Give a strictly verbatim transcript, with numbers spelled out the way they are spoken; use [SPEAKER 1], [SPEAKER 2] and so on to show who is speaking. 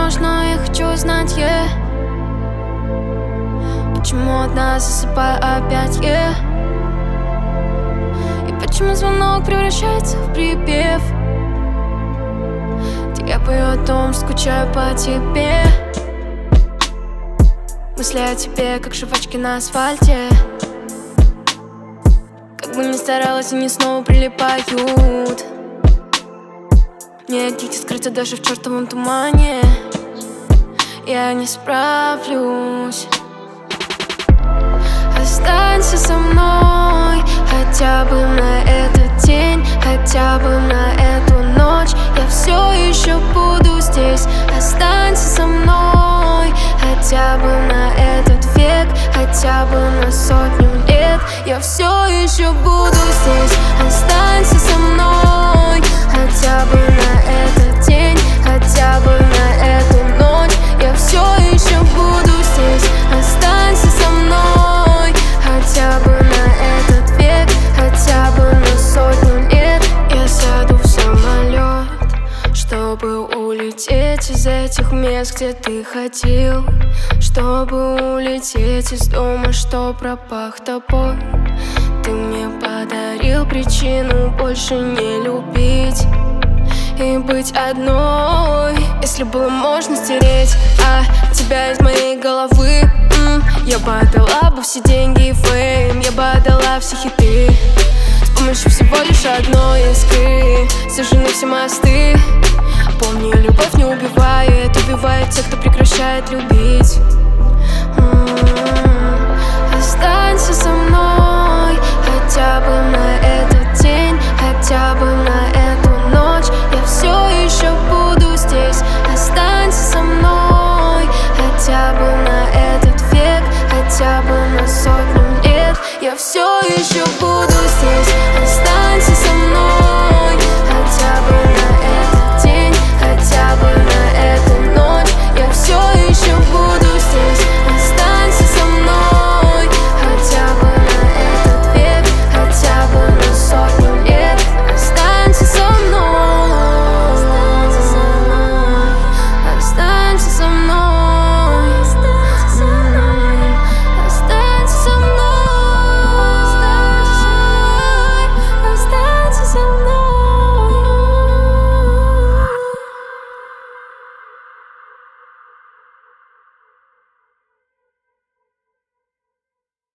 [SPEAKER 1] невозможно, я хочу знать, yeah. Почему одна засыпаю опять, yeah? И почему звонок превращается в припев, где я пою о том, скучаю по тебе. Мысли о тебе, как жвачки на асфальте. Как бы ни старалась, они снова прилипают. Мне от них скрыто даже в чертовом тумане. Я не справлюсь. Останься со мной хотя бы на этот день, хотя бы на эту ночь. Я все еще буду здесь. Останься со мной хотя бы на этот век, хотя бы на сотню лет. Я все еще буду здесь. Останься со мной хотя бы на этот день, хотя бы на эту ночь. Я все еще буду здесь. Останься со мной хотя бы на этот век, хотя бы на сотню лет. Я сяду в самолет, чтобы улететь из этих мест, где ты ходил, чтобы улететь из дома, что пропах тобой. Ты мне подарил причину больше не любить и быть одной. Если было можно стереть а, тебя из моей головы, м, я бы отдала бы все деньги и фейм, я бы отдала все хиты с помощью всего лишь одной искры. Сожжены все мосты. Помни, любовь не убивает, убивает тех, кто прекращает любить. м